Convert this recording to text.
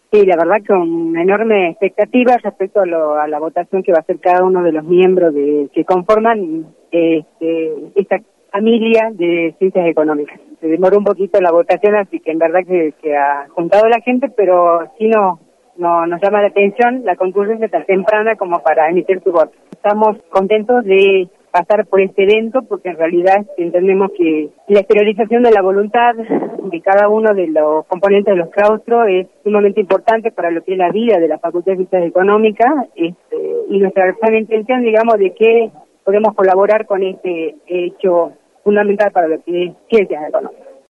Sí, la verdad con enorme expectativa respecto a la votación que va a hacer cada uno de los miembros que conforman esta familia de ciencias económicas. Se demoró un poquito la votación, así que en verdad que ha juntado la gente, pero sí nos llama la atención la concurrencia tan temprana como para emitir su voto. Estamos contentos de pasar por este evento porque en realidad entendemos que la exteriorización de la voluntad de cada uno de los componentes de los claustros es sumamente importante para lo que es la vida de la Facultad de Ciencias Económicas y nuestra sana intención, digamos, de que podemos colaborar con este hecho fundamental para lo que es Ciencias Económicas.